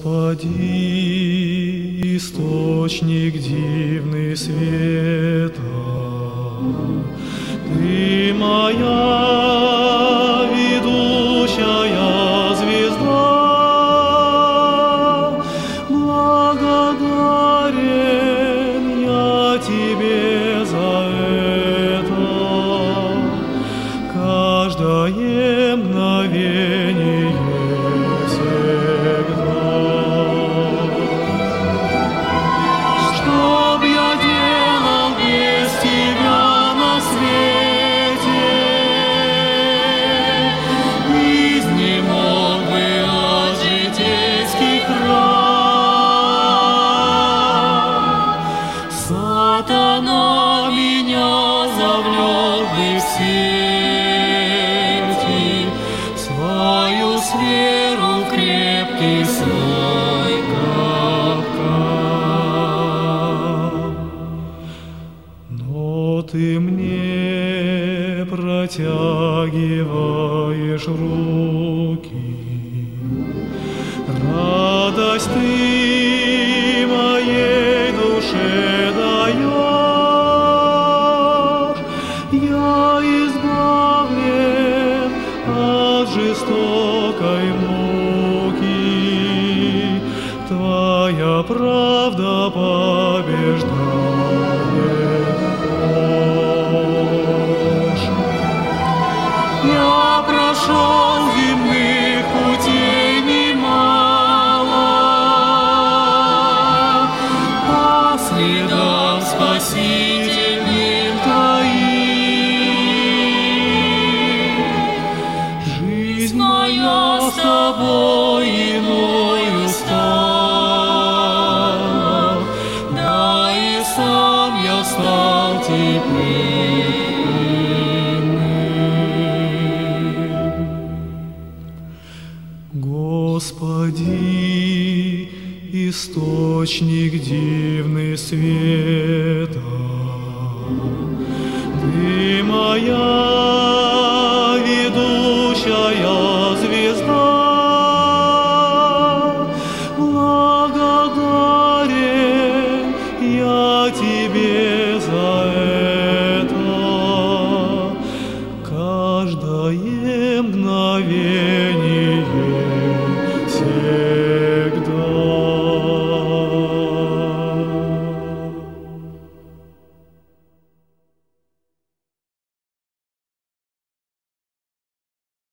Господи, источник дивный света, Ты моя ведущая звезда, благодарен я Тебе за это. Каждое мгновение всегда. Что б я делал без Тебя на свете? Изнемог бы от житейских ран. Сатана меня завлек бы в сети, свою сферу в крепкий свой капкан. Но Ты мне протягиваешь руки, радость Ты моей душе даешь. Я избавлен от жестокой муки, Твоя правда побеждает ложь. Я прошел земных путей немало, по следам спасительным Твоим. Жизнь моя с Тобой иною стала, да и сам я стал теплым. Господи, источник дивный света, Ты моя